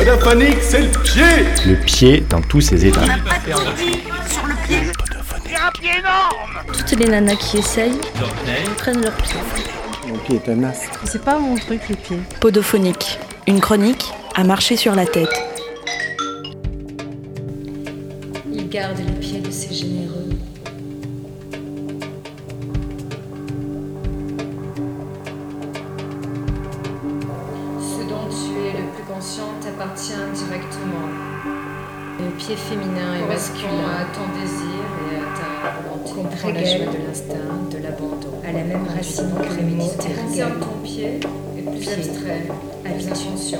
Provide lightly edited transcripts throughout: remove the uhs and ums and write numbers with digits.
Podophonique, c'est le pied. Le pied dans tous ses états. Sur le pied. C'est un pied énorme. Toutes les nanas qui essayent prennent leur pied. Mon pied est un astre. C'est pas mon truc, les pieds. Podophonique, une chronique à marcher sur la tête. Il garde les pieds de ses généreux. Ce dont tu es le plus conscient t'appartient directement. Le pied féminin et masculin à ton désir et à ta volonté. Comprends la joie de l'instinct, de l'abandon. À la même racine que le mot concerne ton pied est plus abstrait, plus inconscient.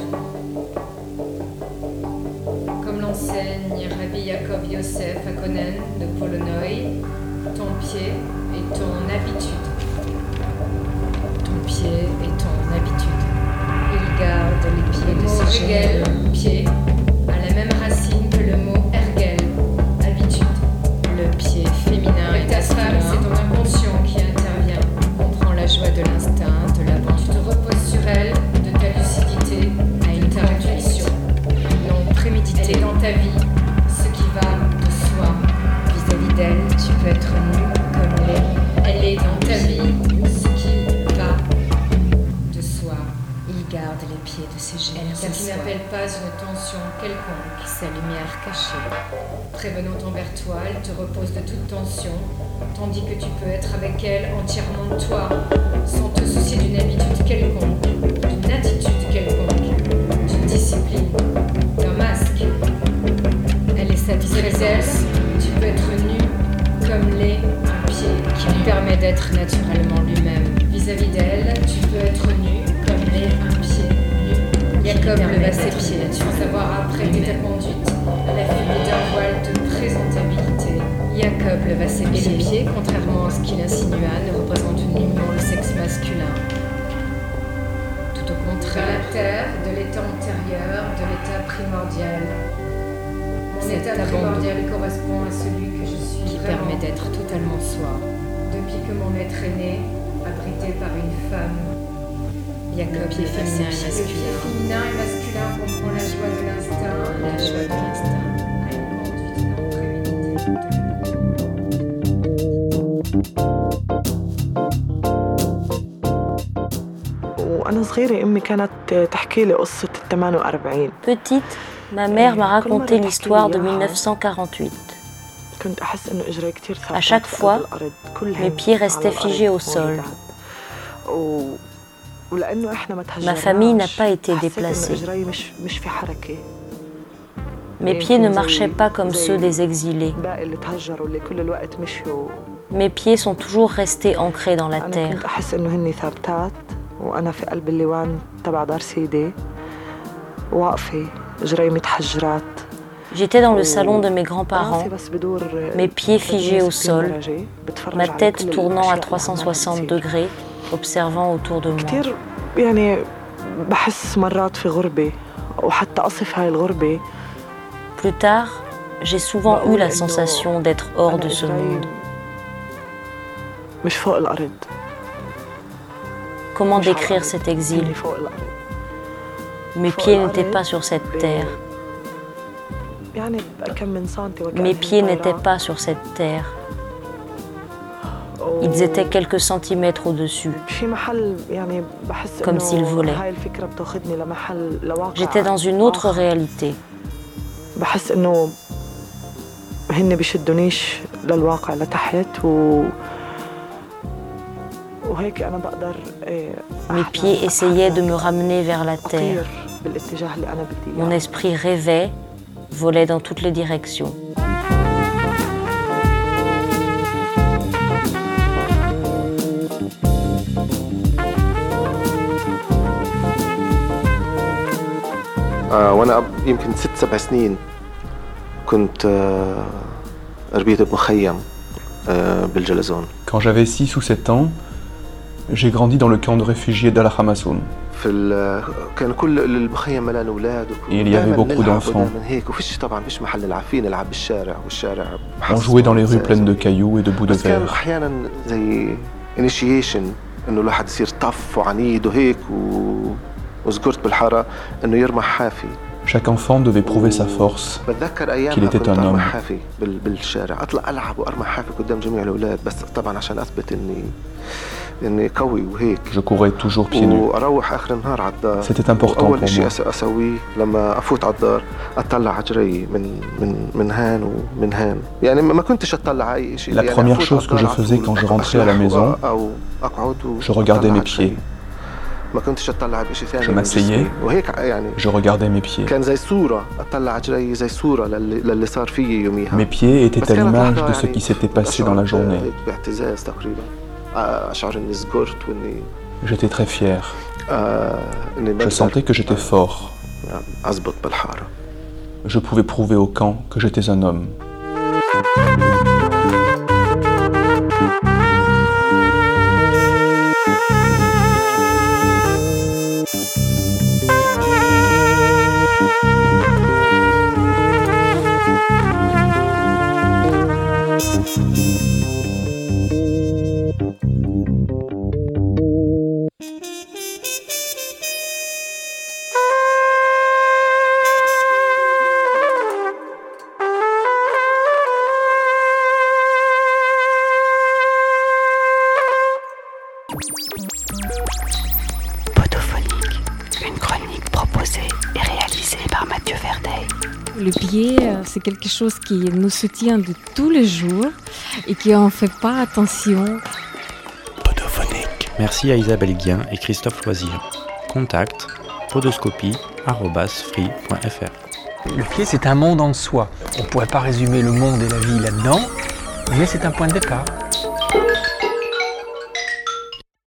Comme l'enseigne Rabbi Yaakov Yosef Hakonen de Polonoï, ton pied est ton habitude. Ton pied est ton habitude. Il garde les pieds de ses généreux. Pied a la même racine que le mot ergel, habitude. Le pied féminin et masculin, c'est ton inconscient qui intervient. Comprends la joie de l'instinct, de l'abandon. Tu te reposes sur elle, de ta lucidité à une ta intuition. Non prémédité. Elle est dans ta vie, ce qui va de soi. Vis-à-vis d'elle, tu peux être nu comme l'est. Elle est dans ta vie, ce qui va de soi. Il garde les pieds de ses généreux. Elle n'appelle pas une tension quelconque, sa lumière cachée. Prévenante envers toi, elle te repose de toute tension, tandis que tu peux être avec elle entièrement toi, sans te soucier d'une habitude quelconque, d'une attitude quelconque, d'une discipline, d'un masque. Elle est satisfaite d'elle, tu peux être nu comme l'est un pied qui lui permet d'être naturellement lui-même. Vis-à-vis d'elle, tu peux être nu comme l'est un pied nu. Jacob leva ses pieds, sans savoir apprécier ta conduite, à la fumée d'un voile de présentabilité. Jacob leva ses pieds. Et les pieds, contrairement à ce qu'il insinua, ne représentent nullement le sexe masculin. Tout au contraire, de la terre, de l'état antérieur, de l'état primordial. Mon état primordial correspond à celui que je suis qui vraiment, permet d'être totalement soi. Depuis que mon être est né, abrité par une femme, Jacob pied féminin et masculin. Le pied féminin et masculin comprend la joie de l'instinct, la joie de l'instinct, à une conduite non préméditée وأنا صغيرة أمي كانت تحكي لي قصة 48. Petite, ma mère m'a raconté l'histoire de 1948. À chaque fois, mes pieds restaient figés au sol. Ma famille n'a pas été déplacée. Mes pieds ne marchaient pas comme ceux des exilés. Mes pieds sont toujours restés ancrés dans la terre. J'étais dans le salon de mes grands-parents, mes pieds figés au sol, ma tête tournant à 360 degrés, observant autour de moi. Plus tard, j'ai souvent eu la sensation d'être hors de ce monde. Comment décrire cet exil? Mes pieds n'étaient pas sur cette terre. Mes pieds n'étaient pas sur cette terre. Ils étaient quelques centimètres au-dessus, comme s'ils volaient. J'étais dans une autre réalité. Mes pieds essayaient de me ramener vers la terre. Mon esprit rêvait, volait dans toutes les directions. وأنا يمكن 6-7 سنين كنت ربيت بمخيم بالجلزون. Quand j'avais 6 ou 7 ans, j'ai grandi dans le camp de réfugiés d'Al Hamasoun. Il y avait beaucoup d'enfants. On jouait dans les rues pleines de cailloux et de bouts de verre. Chaque enfant devait prouver sa force, qu'il était un homme. Je courais toujours pieds nus. C'était important pour moi. La première chose que je faisais quand je rentrais à la maison, je regardais mes pieds. Je m'asseyais, je regardais mes pieds. Mes pieds étaient à l'image de ce qui s'était passé dans la journée. J'étais très fier. Je sentais que j'étais fort. Je pouvais prouver au camp que j'étais un homme. Podophonique, une chronique proposée et réalisée par Mathieu Verdet. Le pied, c'est quelque chose qui nous soutient de tous les jours et qu'on ne fait pas attention. Podophonique. Merci à Isabelle Guien et Christophe Loisir. Contact podoscopie@free.fr. Le pied, c'est un monde en soi. On ne pourrait pas résumer le monde et la vie là-dedans, mais c'est un point de départ.